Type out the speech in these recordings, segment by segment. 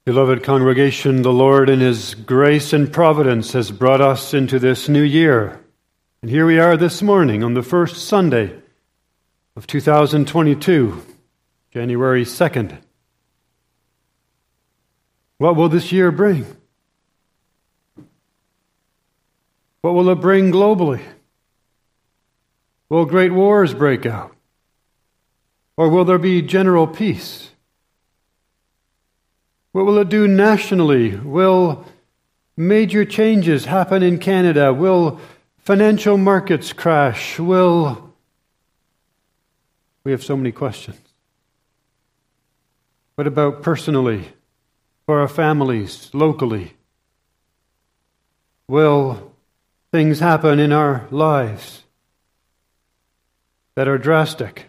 Beloved congregation, the Lord in His grace and providence has brought us into this new year. And here we are this morning on the first Sunday of 2022, January 2nd. What will this year bring? What will it bring globally? Will great wars break out? Or will there be general peace? What will it do nationally? Will major changes happen in Canada? Will financial markets crash? We have so many questions. What about personally, for our families, locally? Will things happen in our lives that are drastic?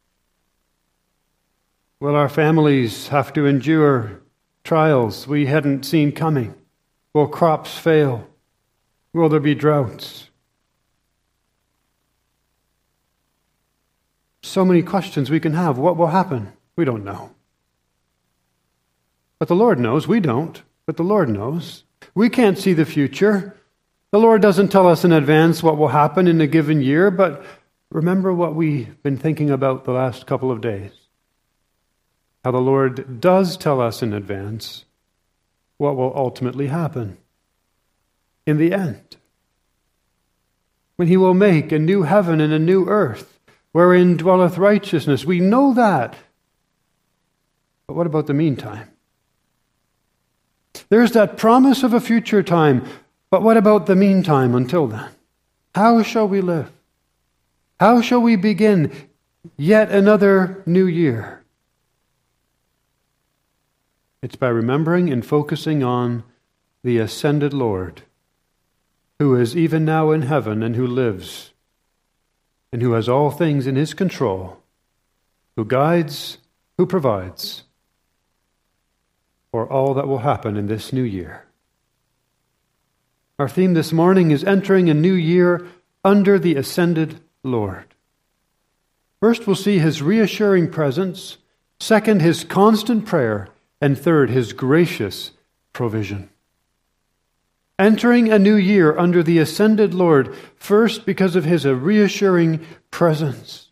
Will our families have to endure trials we hadn't seen coming? Will crops fail? Will there be droughts? So many questions we can have. What will happen? We don't know. But the Lord knows. We don't, but the Lord knows. We can't see the future. The Lord doesn't tell us in advance what will happen in a given year, but remember what we've been thinking about the last couple of days. How the Lord does tell us in advance what will ultimately happen in the end. When He will make a new heaven and a new earth, wherein dwelleth righteousness. We know that. But what about the meantime? There's that promise of a future time, but what about the meantime until then? How shall we live? How shall we begin yet another new year? It's by remembering and focusing on the ascended Lord, who is even now in heaven and who lives, and who has all things in His control, who guides, who provides for all that will happen in this new year. Our theme this morning is entering a new year under the ascended Lord. First, we'll see His reassuring presence. Second, His constant prayer. And third, His gracious provision. Entering a new year under the ascended Lord, first because of His reassuring presence.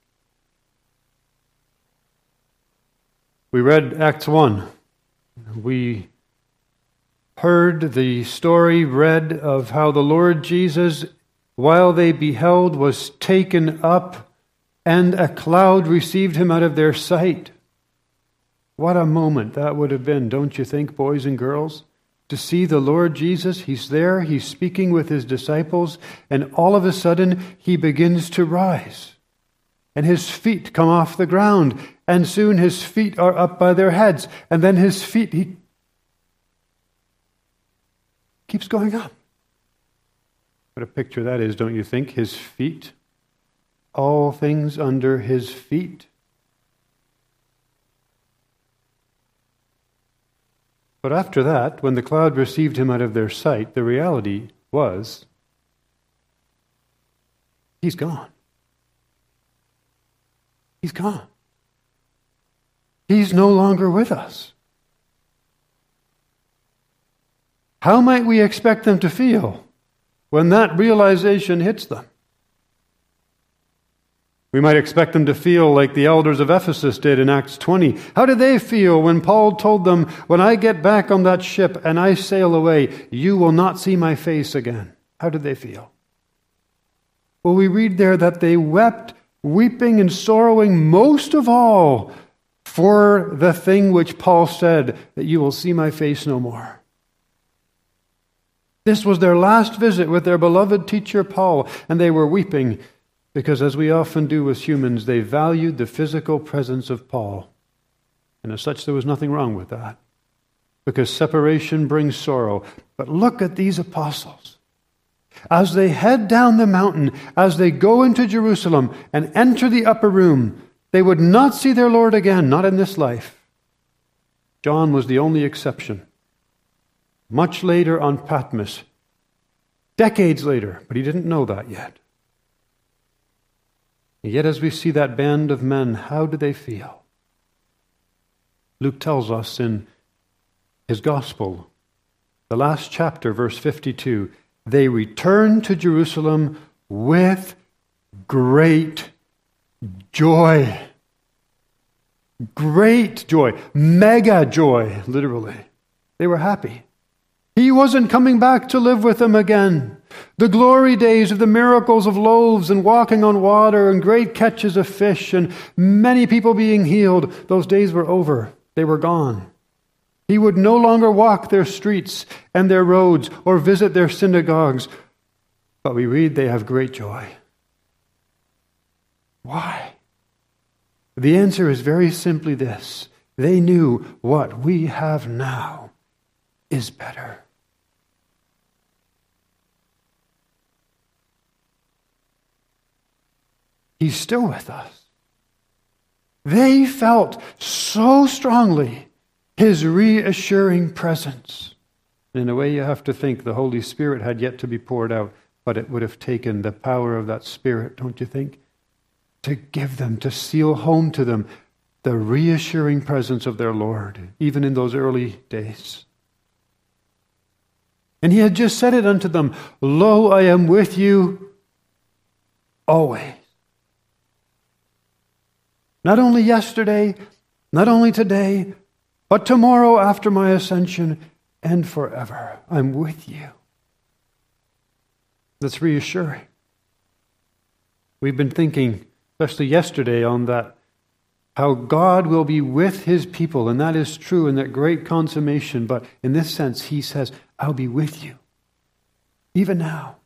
We read Acts 1. We heard the story read of how the Lord Jesus, while they beheld, was taken up, and a cloud received Him out of their sight. What a moment that would have been, don't you think, boys and girls? To see the Lord Jesus, He's there, He's speaking with His disciples, and all of a sudden He begins to rise. And His feet come off the ground, and soon His feet are up by their heads, and then His feet, He keeps going up. What a picture that is, don't you think? His feet, all things under His feet. But after that, when the cloud received Him out of their sight, the reality was, He's gone. He's gone. He's no longer with us. How might we expect them to feel when that realization hits them? We might expect them to feel like the elders of Ephesus did in Acts 20. How did they feel when Paul told them, when I get back on that ship and I sail away, you will not see my face again? How did they feel? Well, we read there that they wept, weeping and sorrowing most of all for the thing which Paul said, that you will see my face no more. This was their last visit with their beloved teacher Paul, and they were weeping because, as we often do as humans, they valued the physical presence of Paul. And as such, there was nothing wrong with that, because separation brings sorrow. But look at these apostles. As they head down the mountain, as they go into Jerusalem and enter the upper room, they would not see their Lord again, not in this life. John was the only exception. Much later on Patmos, decades later, but he didn't know that yet. And yet, as we see that band of men, how do they feel? Luke tells us in his gospel. The last chapter, verse 52, they returned to Jerusalem with great joy. Great joy. Mega joy, literally. They were happy. He wasn't coming back to live with them again. The glory days of the miracles of loaves and walking on water and great catches of fish and many people being healed, those days were over. They were gone. He would no longer walk their streets and their roads or visit their synagogues. But we read they have great joy. Why? The answer is very simply this. They knew what we have now is better. He's still with us. They felt so strongly his reassuring presence. In a way, you have to think the Holy Spirit had yet to be poured out, but it would have taken the power of that Spirit, don't you think, to give them, to seal home to them the reassuring presence of their Lord, even in those early days. And he had just said it unto them, "Lo, I am with you always." Not only yesterday, not only today, but tomorrow after my ascension and forever. I'm with you. That's reassuring. We've been thinking, especially yesterday, on that, how God will be with his people, and that is true in that great consummation. But in this sense, he says, I'll be with you, even now.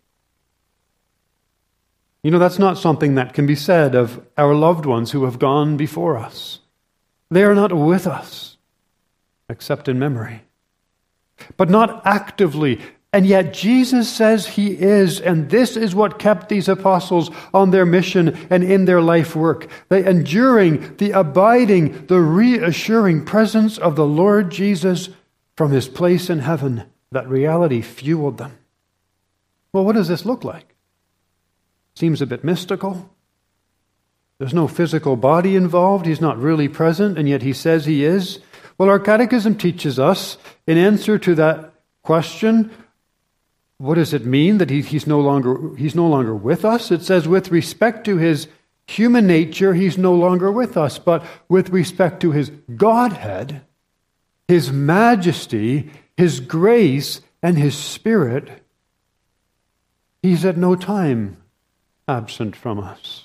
You know, that's not something that can be said of our loved ones who have gone before us. They are not with us, except in memory, but not actively. And yet Jesus says he is, and this is what kept these apostles on their mission and in their life work. The enduring, the abiding, the reassuring presence of the Lord Jesus from his place in heaven. That reality fueled them. Well, what does this look like? Seems a bit mystical. There's no physical body involved. He's not really present, and yet he says he is. Well, our catechism teaches us, in answer to that question, what does it mean that he's no longer with us? It says with respect to his human nature, he's no longer with us, but with respect to his Godhead, his majesty, his grace, and his Spirit, he's at no time absent from us.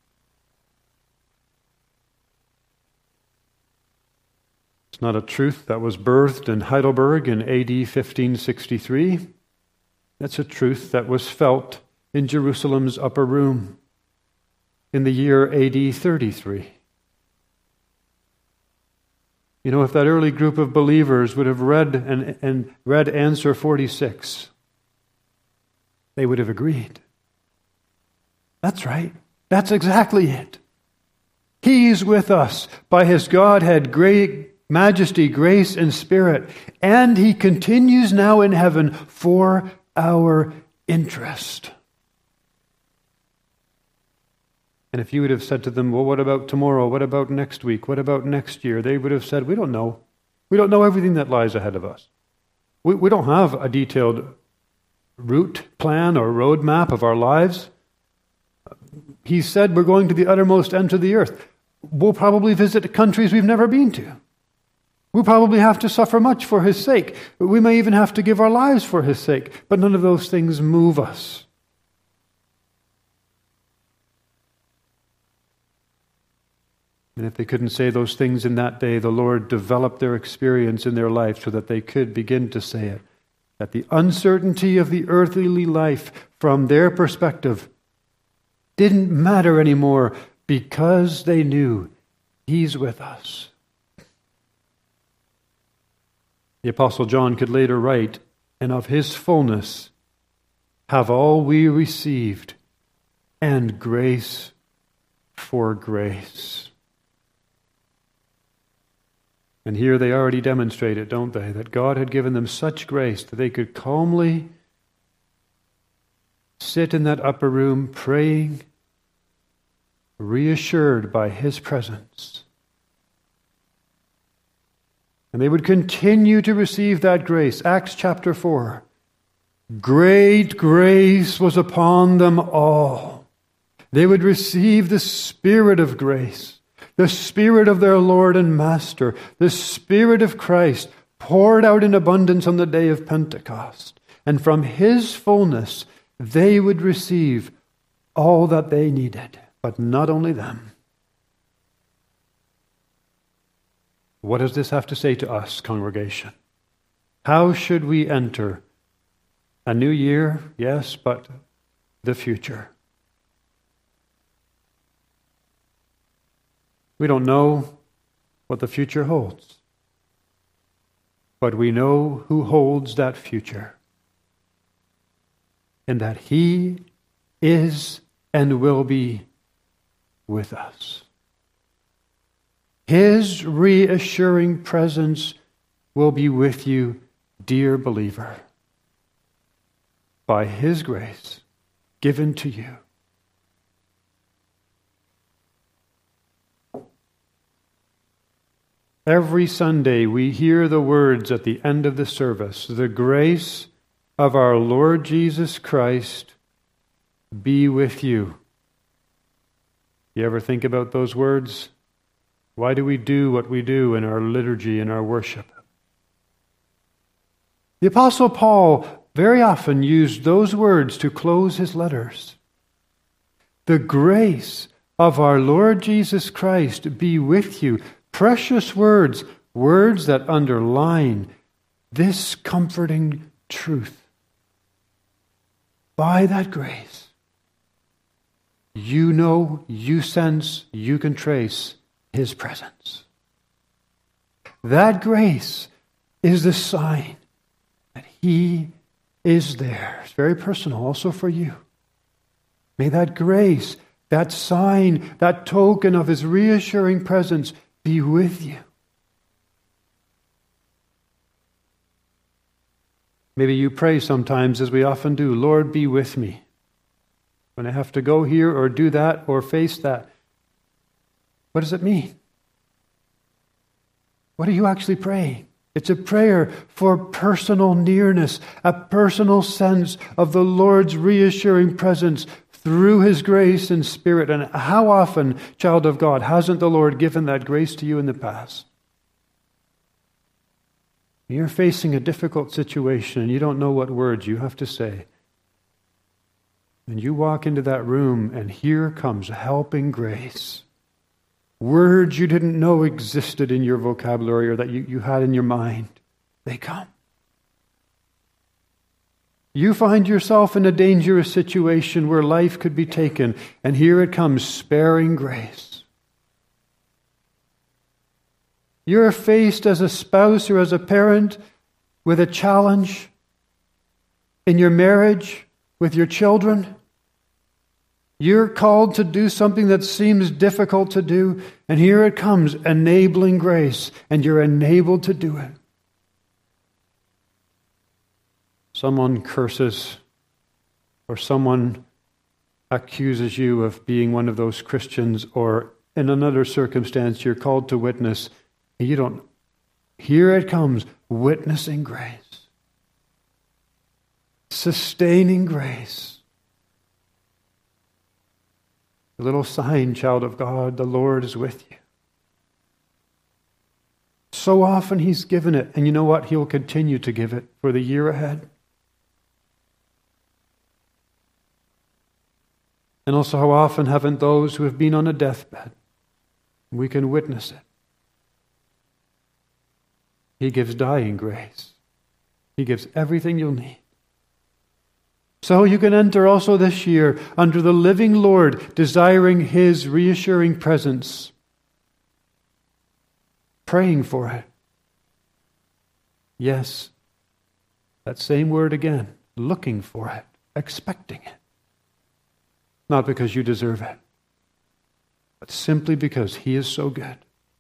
It's not a truth that was birthed in Heidelberg in AD 1563. That's a truth that was felt in Jerusalem's upper room in the year AD 33. You know, if that early group of believers would have read and read answer 46, they would have agreed. That's right. That's exactly it. He's with us by his Godhead, great majesty, grace, and Spirit, and he continues now in heaven for our interest. And if you would have said to them, well, what about tomorrow? What about next week? What about next year? They would have said, we don't know. We don't know everything that lies ahead of us. We don't have a detailed route plan or roadmap of our lives. He said we're going to the uttermost end of the earth. We'll probably visit countries we've never been to. We'll probably have to suffer much for his sake. We may even have to give our lives for his sake. But none of those things move us. And if they couldn't say those things in that day, the Lord developed their experience in their life so that they could begin to say it. That the uncertainty of the earthly life, from their perspective, didn't matter anymore because they knew he's with us. The Apostle John could later write, and of his fullness have all we received, and grace for grace. And here they already demonstrate it, don't they? That God had given them such grace that they could calmly sit in that upper room praying, reassured by his presence. And they would continue to receive that grace. Acts chapter 4. Great grace was upon them all. They would receive the Spirit of grace, the Spirit of their Lord and Master, the Spirit of Christ poured out in abundance on the day of Pentecost. And from His fullness, they would receive all that they needed, but not only them. What does this have to say to us, congregation? How should we enter a new year? Yes, but the future. We don't know what the future holds, but we know who holds that future, and that He is and will be with us. His reassuring presence will be with you, dear believer, by His grace given to you. Every Sunday we hear the words at the end of the service, "The grace of our Lord Jesus Christ be with you." You ever think about those words? Why do we do what we do in our liturgy and our worship? The Apostle Paul very often used those words to close his letters. The grace of our Lord Jesus Christ be with you. Precious words, words that underline this comforting truth. By that grace, you know, you sense, you can trace His presence. That grace is the sign that He is there. It's very personal also for you. May that grace, that sign, that token of His reassuring presence be with you. Maybe you pray sometimes, as we often do, "Lord, be with me when I have to go here or do that or face that." What does it mean? What are you actually praying? It's a prayer for personal nearness, a personal sense of the Lord's reassuring presence through His grace and Spirit. And how often, child of God, hasn't the Lord given that grace to you in the past? You're facing a difficult situation and you don't know what words you have to say. And you walk into that room and here comes helping grace. Words you didn't know existed in your vocabulary or that you had in your mind. They come. You find yourself in a dangerous situation where life could be taken, and here it comes, sparing grace. You're faced as a spouse or as a parent with a challenge in your marriage, with your children. You're called to do something that seems difficult to do, and here it comes, enabling grace, and you're enabled to do it. Someone curses, or someone accuses you of being one of those Christians, or in another circumstance you're called to witness, and you don't. Here it comes, witnessing grace, sustaining grace. A little sign, child of God, the Lord is with you. So often He's given it, and you know what? He'll continue to give it for the year ahead. And also, how often haven't those who have been on a deathbed? We can witness it. He gives dying grace. He gives everything you'll need. So you can enter also this year under the living Lord, desiring His reassuring presence, praying for it. Yes, that same word again, looking for it, expecting it. Not because you deserve it, but simply because He is so good.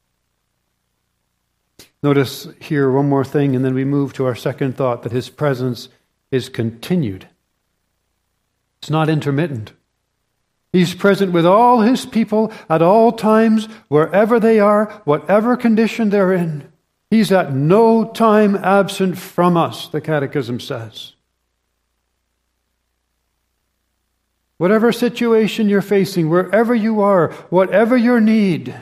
Notice here one more thing, and then we move to our second thought, that His presence is continued. It's not intermittent. He's present with all His people at all times, wherever they are, whatever condition they're in. He's at no time absent from us, the Catechism says. Whatever situation you're facing, wherever you are, whatever your need,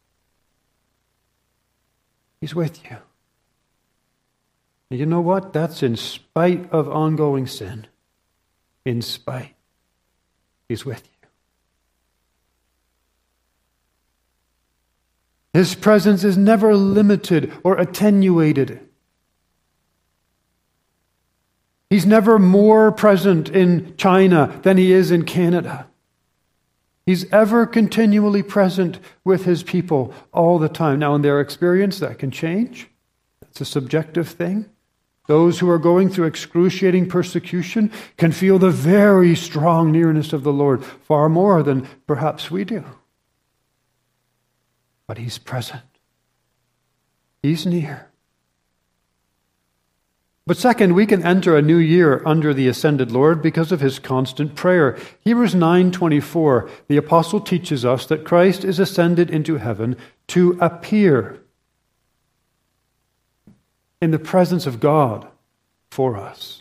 He's with you. And you know what? That's in spite of ongoing sin. In spite. He's with you. His presence is never limited or attenuated. He's never more present in China than He is in Canada. He's ever continually present with His people all the time. Now, in their experience, that can change. That's a subjective thing. Those who are going through excruciating persecution can feel the very strong nearness of the Lord, far more than perhaps we do. But He's present. He's near. But second, we can enter a new year under the ascended Lord because of His constant prayer. Hebrews 9:24, the apostle teaches us that Christ is ascended into heaven to appear in the presence of God for us.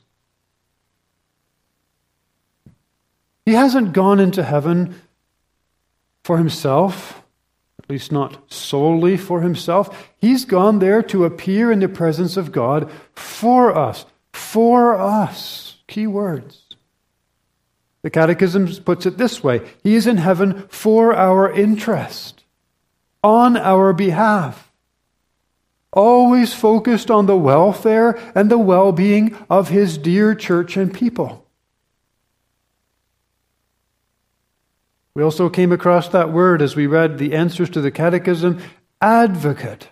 He hasn't gone into heaven for Himself, at least not solely for Himself. He's gone there to appear in the presence of God for us. For us. Key words. The Catechism puts it this way: He is in heaven for our interest, on our behalf. Always focused on the welfare and the well-being of His dear church and people. We also came across that word as we read the answers to the Catechism, advocate.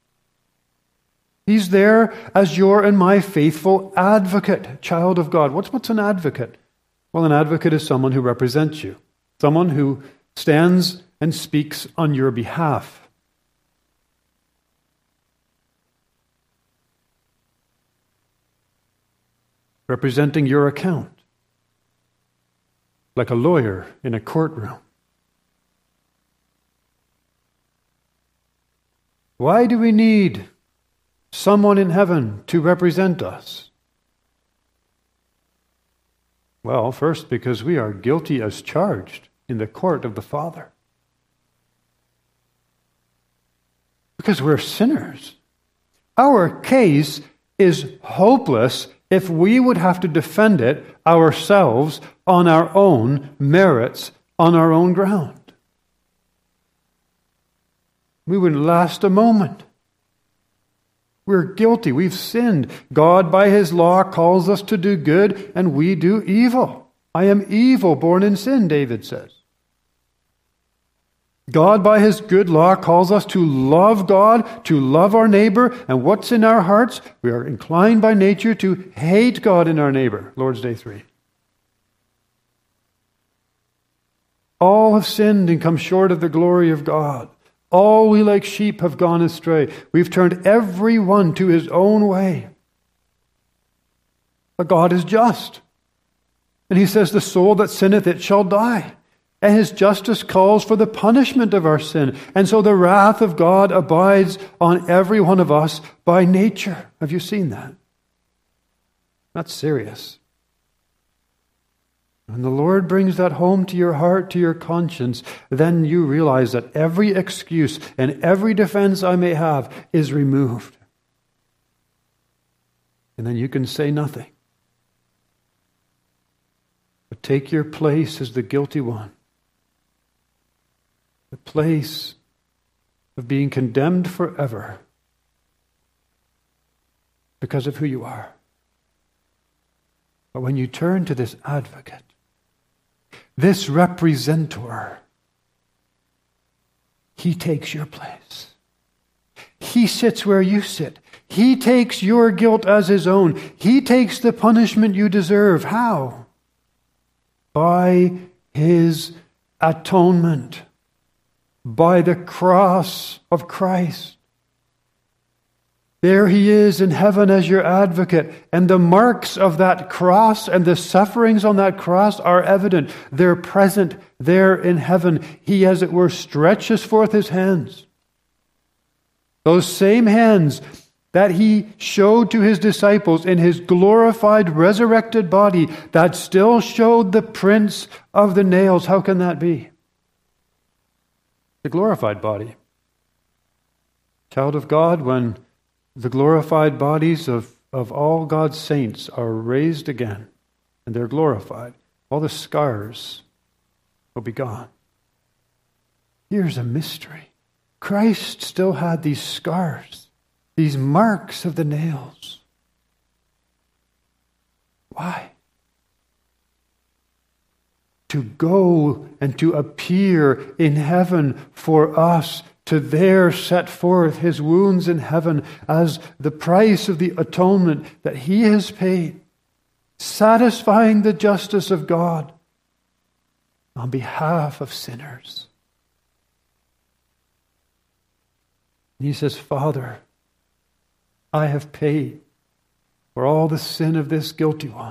He's there as your and my faithful advocate, child of God. What's an advocate? Well, an advocate is someone who represents you, someone who stands and speaks on your behalf. Representing your account, like a lawyer in a courtroom. Why do we need someone in heaven to represent us? Well, first, because we are guilty as charged in the court of the Father. Because we're sinners. Our case is hopeless if we would have to defend it ourselves on our own merits, on our own ground. We wouldn't last a moment. We're guilty. We've sinned. God, by His law, calls us to do good, and we do evil. I am evil, born in sin, David says. God, by His good law, calls us to love God, to love our neighbor, and what's in our hearts? We are inclined by nature to hate God in our neighbor, Lord's Day 3. All have sinned and come short of the glory of God. All we like sheep have gone astray. We've turned every one to his own way. But God is just. And He says, the soul that sinneth, it shall die. And His justice calls for the punishment of our sin. And so the wrath of God abides on every one of us by nature. Have you seen that? That's serious. When the Lord brings that home to your heart, to your conscience, then you realize that every excuse and every defense I may have is removed. And then you can say nothing. But take your place as the guilty one. The place of being condemned forever because of who you are. But when you turn to this advocate, this representor, He takes your place. He sits where you sit. He takes your guilt as His own. He takes the punishment you deserve. How? By His atonement. By the cross of Christ. There He is in heaven as your advocate, and the marks of that cross and the sufferings on that cross are evident. They're present there in heaven. He, as it were, stretches forth His hands. Those same hands that he showed to his disciples in his glorified, resurrected body that still showed the prints of the nails. How can that be? The glorified body. Child of God, when the glorified bodies of all God's saints are raised again and they're glorified, all the scars will be gone. Here's a mystery. Christ still had these scars, these marks of the nails. Why? To go and to appear in heaven for us, to there set forth his wounds in heaven as the price of the atonement that he has paid, satisfying the justice of God on behalf of sinners. And he says, Father, I have paid for all the sin of this guilty one.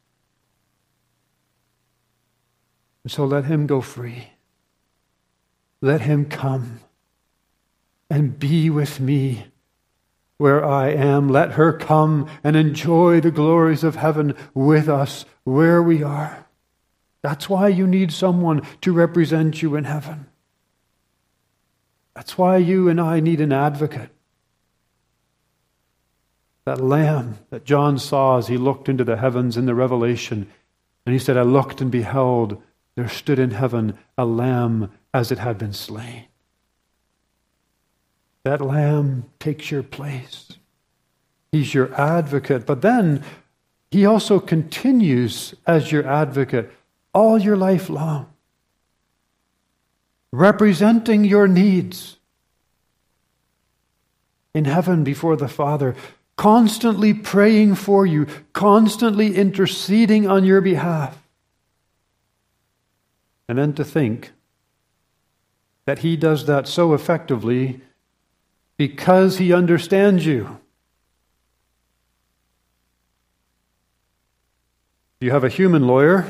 And so let him go free. Let him come and be with me where I am. Let her come and enjoy the glories of heaven with us where we are. That's why you need someone to represent you in heaven. That's why you and I need an advocate. That lamb that John saw as he looked into the heavens in the Revelation, and he said, I looked and beheld, there stood in heaven a lamb as it had been slain. That lamb takes your place. He's your advocate. But then he also continues as your advocate all your life long, representing your needs in heaven before the Father, constantly praying for you, constantly interceding on your behalf. And then to think that he does that so effectively because he understands you. You have a human lawyer.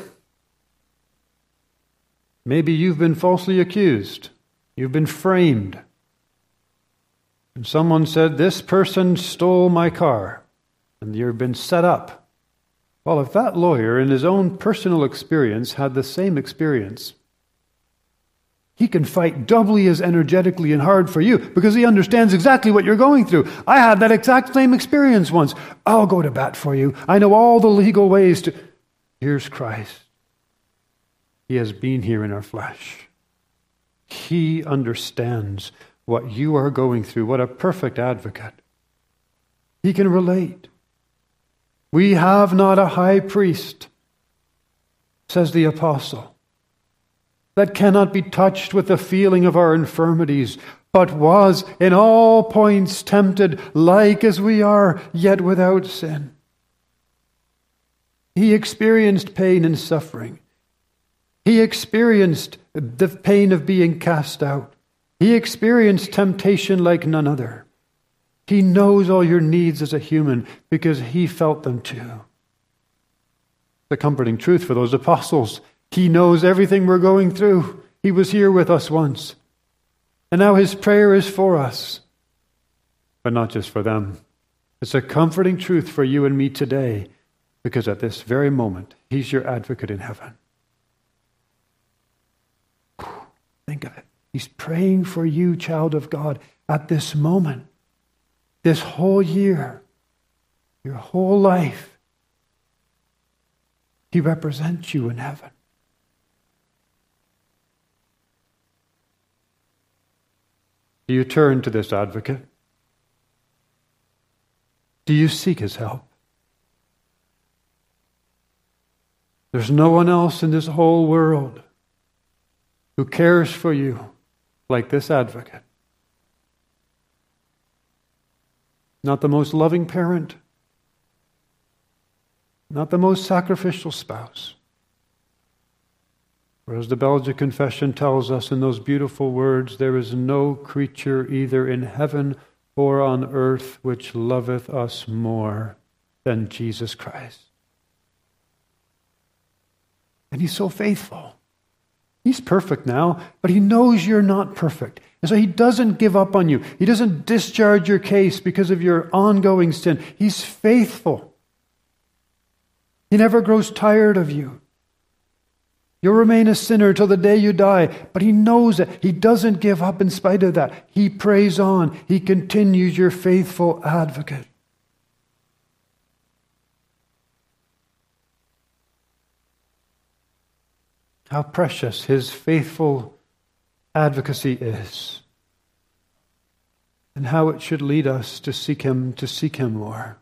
Maybe you've been falsely accused. You've been framed. And someone said, this person stole my car. And you've been set up. Well, if that lawyer in his own personal experience had the same experience, he can fight doubly as energetically and hard for you because he understands exactly what you're going through. I had that exact same experience once. I'll go to bat for you. I know all the legal ways to... Here's Christ. He has been here in our flesh. He understands what you are going through. What a perfect advocate. He can relate. We have not a high priest, says the apostle, that cannot be touched with the feeling of our infirmities, but was in all points tempted like as we are, yet without sin. He experienced pain and suffering. He experienced the pain of being cast out. He experienced temptation like none other. He knows all your needs as a human because he felt them too. The comforting truth for those apostles. He knows everything we're going through. He was here with us once. And now his prayer is for us. But not just for them. It's a comforting truth for you and me today, because at this very moment, he's your advocate in heaven. Think of it. He's praying for you, child of God, at this moment, this whole year, your whole life. He represents you in heaven. Do you turn to this advocate? Do you seek his help? There's no one else in this whole world who cares for you like this advocate. Not the most loving parent, not the most sacrificial spouse. Whereas the Belgian Confession tells us in those beautiful words, there is no creature either in heaven or on earth which loveth us more than Jesus Christ. And he's so faithful. He's perfect now, but He knows you're not perfect. And so He doesn't give up on you. He doesn't discharge your case because of your ongoing sin. He's faithful. He never grows tired of you. You'll remain a sinner till the day you die, but He knows it. He doesn't give up in spite of that. He prays on. He continues your faithful advocate. How precious His faithful advocacy is, and how it should lead us to seek Him more.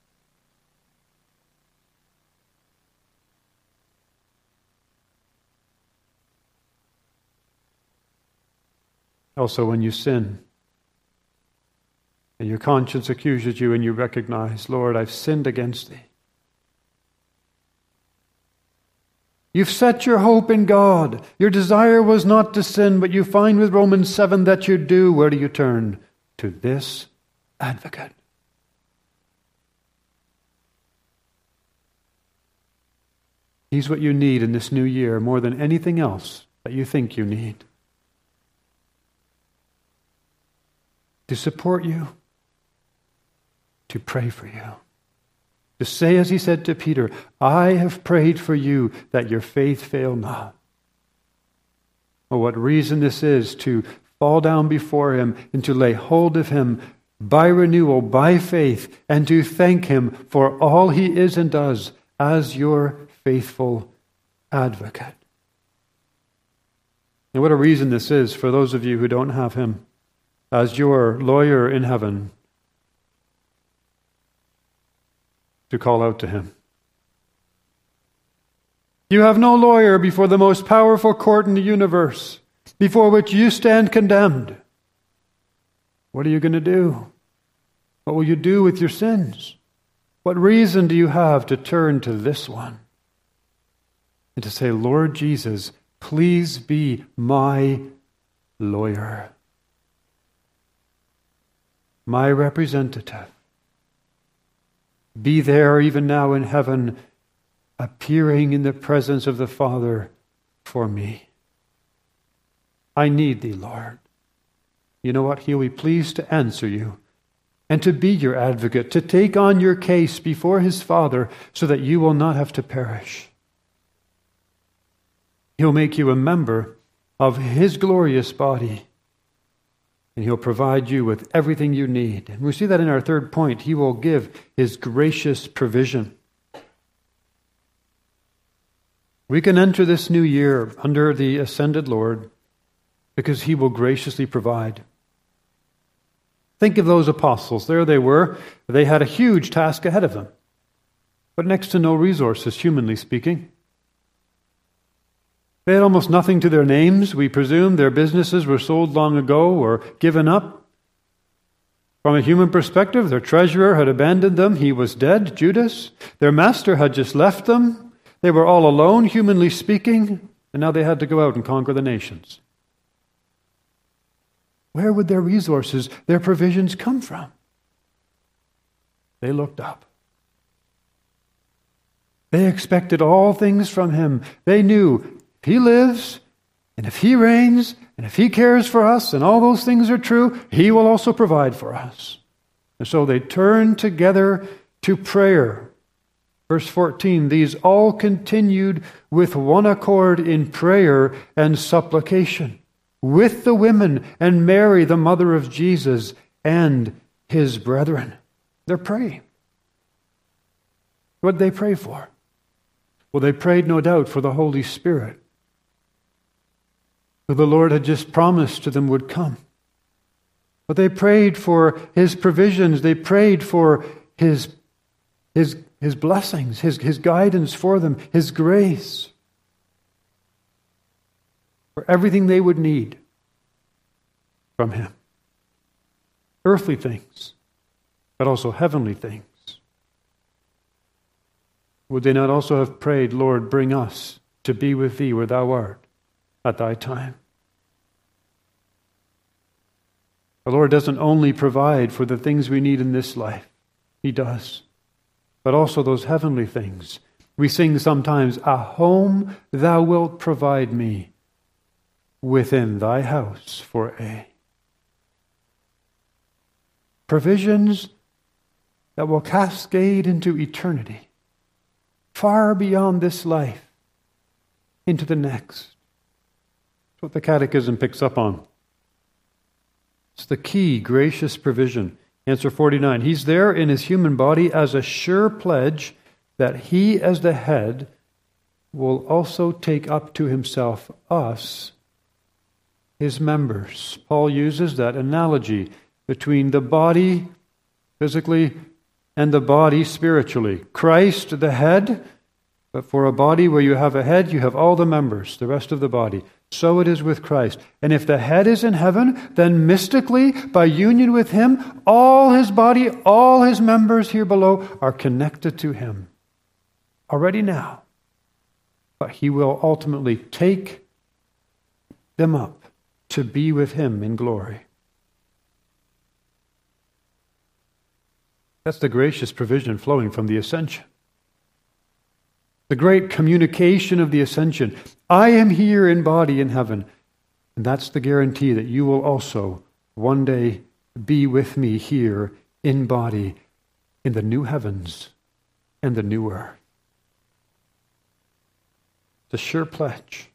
Also, when you sin, and your conscience accuses you, and you recognize, Lord, I've sinned against Thee. You've set your hope in God. Your desire was not to sin, but you find with Romans 7 that you do. Where do you turn? To this advocate. He's what you need in this new year more than anything else that you think you need. To support you, to pray for you. To say, as He said to Peter, I have prayed for you that your faith fail not. Oh, what reason this is to fall down before Him and to lay hold of Him by renewal, by faith, and to thank Him for all He is and does as your faithful advocate. And what a reason this is for those of you who don't have Him as your lawyer in heaven, to call out to Him. You have no lawyer before the most powerful court in the universe, before which you stand condemned. What are you going to do? What will you do with your sins? What reason do you have to turn to this one and to say, Lord Jesus, please be my lawyer, my representative. Be there even now in heaven, appearing in the presence of the Father for me. I need Thee, Lord. You know what? He'll be pleased to answer you and to be your advocate, to take on your case before His Father so that you will not have to perish. He'll make you a member of His glorious body, and He'll provide you with everything you need. And we see that in our third point. He will give His gracious provision. We can enter this new year under the ascended Lord because He will graciously provide. Think of those apostles. There they were. They had a huge task ahead of them, but next to no resources, humanly speaking. They had almost nothing to their names. We presume their businesses were sold long ago or given up. From a human perspective, their treasurer had abandoned them. He was dead, Judas. Their master had just left them. They were all alone, humanly speaking, and now they had to go out and conquer the nations. Where would their resources, their provisions come from? They looked up. They expected all things from Him. They knew if He lives, and if He reigns, and if He cares for us, and all those things are true, He will also provide for us. And so they turned together to prayer. Verse 14, these all continued with one accord in prayer and supplication, with the women and Mary, the mother of Jesus, and His brethren. They're praying. What did they pray for? Well, they prayed, no doubt, for the Holy Spirit, who the Lord had just promised to them would come. But they prayed for His provisions. They prayed for His blessings, His guidance for them, His grace, for everything they would need from Him. Earthly things, but also heavenly things. Would they not also have prayed, Lord, bring us to be with Thee where Thou art at Thy time? The Lord doesn't only provide for the things we need in this life. He does. But also those heavenly things. We sing sometimes, a home Thou wilt provide me within thy house for aye. Provisions that will cascade into eternity, far beyond this life, into the next. That's what the Catechism picks up on. It's the key, gracious provision. Answer 49. He's there in his human body as a sure pledge that he, as the head, will also take up to himself us, his members. Paul uses that analogy between the body physically and the body spiritually. Christ, the head, but for a body where you have a head, you have all the members, the rest of the body. So it is with Christ. And if the head is in heaven, then mystically, by union with him, all his body, all his members here below are connected to him. Already now. But he will ultimately take them up to be with him in glory. That's the gracious provision flowing from the ascension. The great communication of the ascension. I am here in body in heaven. And that's the guarantee that you will also one day be with me here in body in the new heavens and the new earth. It's a sure pledge.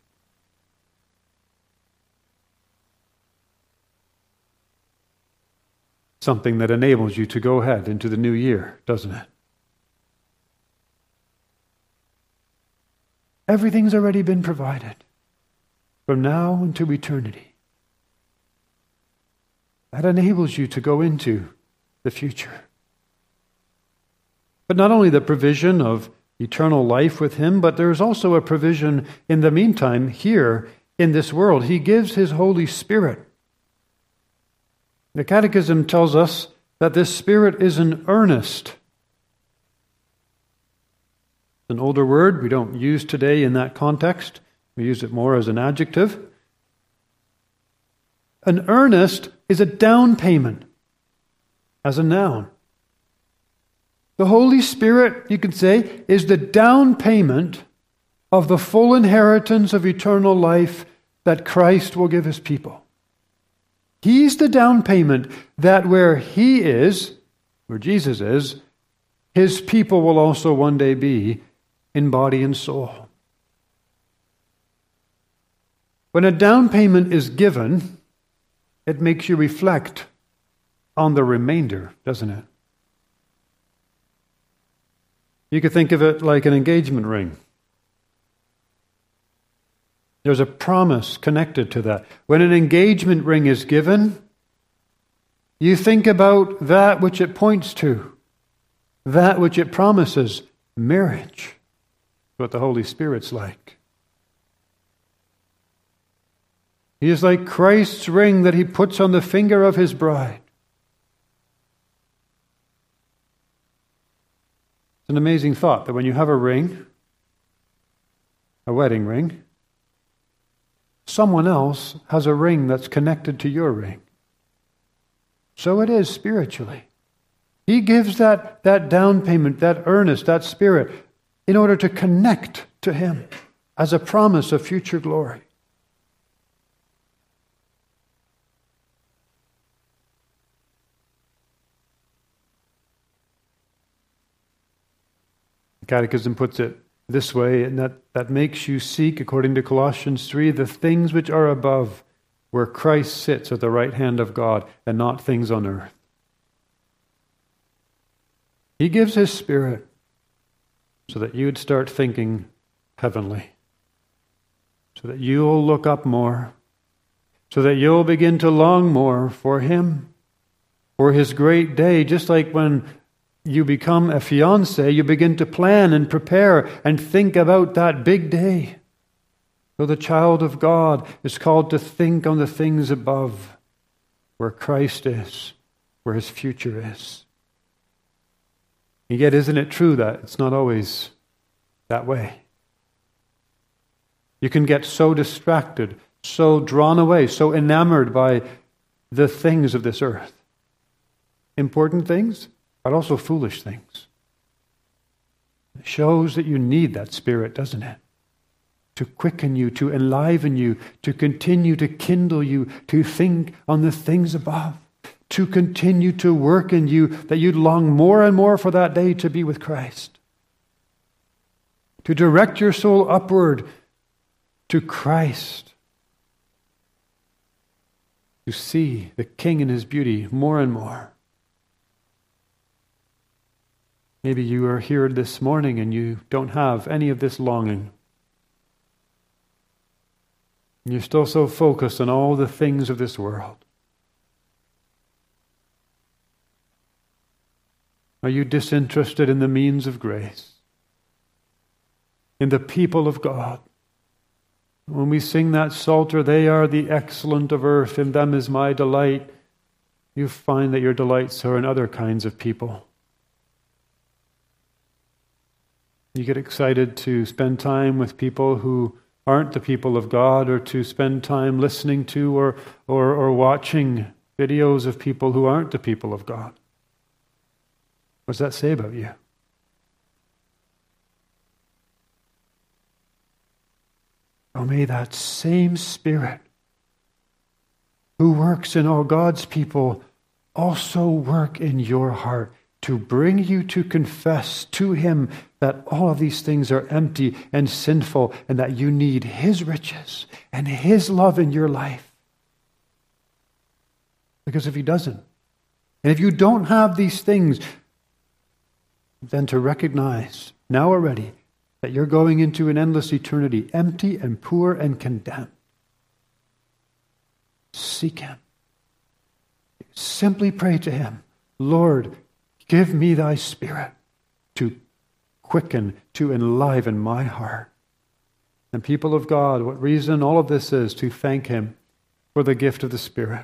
Something that enables you to go ahead into the new year, doesn't it? Everything's already been provided from now into eternity. That enables you to go into the future. But not only the provision of eternal life with him, but there's also a provision in the meantime here in this world. He gives his Holy Spirit. The Catechism tells us that this Spirit is an earnest. An older word we don't use today in that context. We use it more as an adjective. An earnest is a down payment as a noun. The Holy Spirit, you could say, is the down payment of the full inheritance of eternal life that Christ will give his people. He's the down payment that where he is, where Jesus is, his people will also one day be in body and soul. When a down payment is given, it makes you reflect on the remainder, doesn't it? You could think of it like an engagement ring. There's a promise connected to that. When an engagement ring is given, you think about that which it points to, that which it promises, marriage. What the Holy Spirit's like. He is like Christ's ring that he puts on the finger of his bride. It's an amazing thought that when you have a ring, a wedding ring, someone else has a ring that's connected to your ring. So it is spiritually. He gives that down payment, that earnest, that spirit, in order to connect to him as a promise of future glory. The Catechism puts it this way, and that makes you seek, according to Colossians 3, the things which are above, where Christ sits at the right hand of God, and not things on earth. He gives his Spirit so that you'd start thinking heavenly, so that you'll look up more, so that you'll begin to long more for him, for his great day, just like when you become a fiancé, you begin to plan and prepare and think about that big day. So the child of God is called to think on the things above, where Christ is, where his future is. And yet, isn't it true that it's not always that way? You can get so distracted, so drawn away, so enamored by the things of this earth. Important things, but also foolish things. It shows that you need that Spirit, doesn't it? to quicken you, to enliven you, to continue to kindle you, to think on the things above, to continue to work in you, that you'd long more and more for that day to be with Christ. To direct your soul upward to Christ. To see the King in his beauty more and more. Maybe you are here this morning and you don't have any of this longing. And you're still so focused on all the things of this world. Are you disinterested in the means of grace? In the people of God? When we sing that psalter, they are the excellent of earth, in them is my delight. You find that your delights are in other kinds of people. You get excited to spend time with people who aren't the people of God, or to spend time listening to or watching videos of people who aren't the people of God. What does that say about you? Oh, may that same Spirit who works in all God's people also work in your heart to bring you to confess to Him that all of these things are empty and sinful, and that you need His riches and His love in your life. Because if He doesn't, and if you don't have these things, then to recognize now already that you're going into an endless eternity, empty and poor and condemned. Seek Him. Simply pray to Him, Lord, give me thy Spirit to quicken, to enliven my heart. And people of God, what reason all of this is to thank Him for the gift of the Spirit.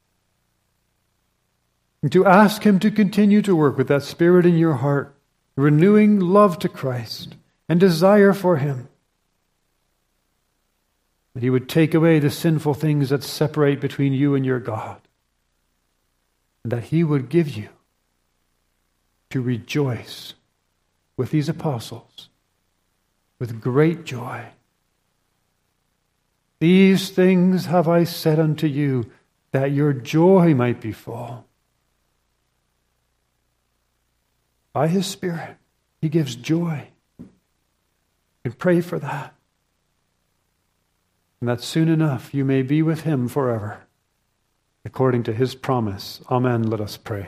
And to ask Him to continue to work with that Spirit in your heart, renewing love to Christ and desire for Him. That He would take away the sinful things that separate between you and your God. And that He would give you to rejoice with these apostles with great joy. These things have I said unto you, that your joy might be full. By His Spirit, He gives joy. And pray for that. And that soon enough you may be with Him forever, according to His promise. Amen. Let us pray.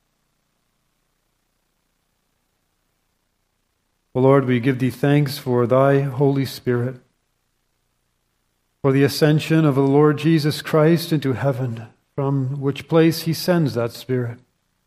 O Lord, we give Thee thanks for Thy Holy Spirit, for the ascension of the Lord Jesus Christ into heaven, from which place He sends that Spirit.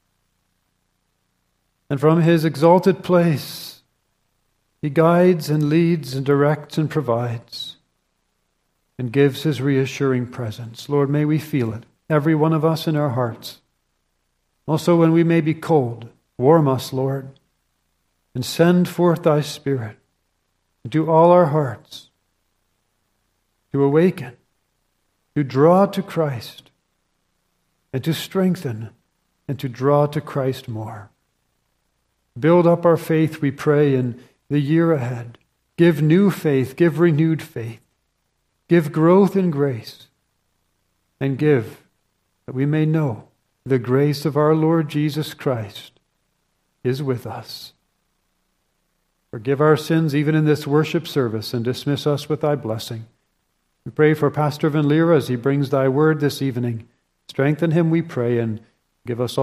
And from His exalted place, He guides and leads and directs and provides and gives His reassuring presence. Lord, may we feel it, every one of us in our hearts. Also, when we may be cold, warm us, Lord, and send forth Thy Spirit into all our hearts to awaken, to draw to Christ, and to strengthen and to draw to Christ more. Build up our faith, we pray, in the year ahead. Give new faith, give renewed faith. Give growth in grace. And give that we may know the grace of our Lord Jesus Christ is with us. Forgive our sins even in this worship service and dismiss us with Thy blessing. We pray for Pastor Van Leer as he brings Thy word this evening. Strengthen him, we pray, and give us all